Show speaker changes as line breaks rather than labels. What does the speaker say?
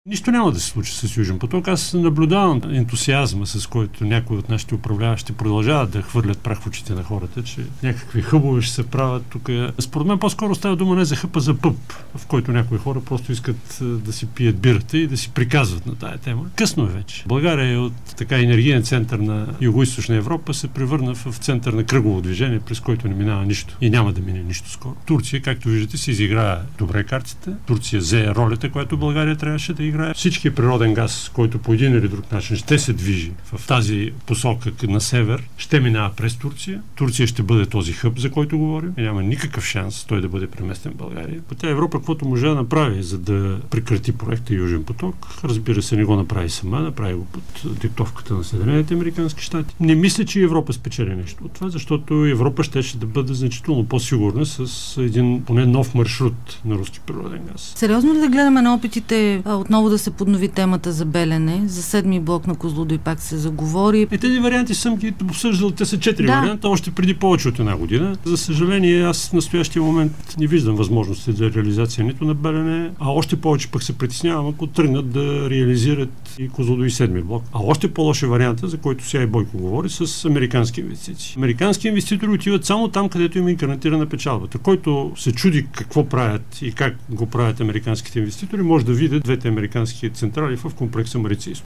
Нищо няма да се случи с Южен поток. Аз наблюдавам ентусиазма, с който някои от нашите управляващи продължават да хвърлят прах в очите на хората, че някакви хъбове ще се правят тук. Според мен по-скоро става дума не за хъб, а за пъб, в който някои хора просто искат да си пият бирата и да си приказват на тая тема. Късно е вече. България е от така енергиен център на Югоизточна Европа се превърна в център на кръгово движение, през който не минава нищо. И няма да мине нищо скоро. Турция, както виждате, се изиграе добре картите. Турция взе ролята, която България трябваше да играе. Всички природен газ, който по един или друг начин ще се движи в тази посока на север, ще минава през Турция. Турция ще бъде този хъб, за който говорим. И няма никакъв шанс той да бъде преместен в България. Тя Европа каквото може да направи, за да прекрати проекта Южен поток. Разбира се, не го направи сама, направи го под диктовката на Съединените американски щати. Не мисля, че Европа спечели нещо от това, защото Европа ще да бъде значително по-сигурна с един поне нов маршрут на руски природен газ.
Сериозно ли да гледаме на опитите отново да се поднови темата за Белене, за 7-ми блок на Козлодуй пак се заговори?
Тези варианти съм ги обсъждал, те са 4 варианта, още преди повече от една година. За съжаление, аз в настоящия момент не виждам възможности за реализация нито на Белене, а още повече пък се притеснявам, ако тръгнат да реализират и Козлодуй 7-ми блок. А още по-лош е варианта, за който сега и Бойко говори, с американски инвестиции. Американски инвеститори отиват само там, където им е гарантирана печалбата. Който се чуди какво правят и как го правят американските инвеститори, може да видят двете американски централи в комплекса Марица изток.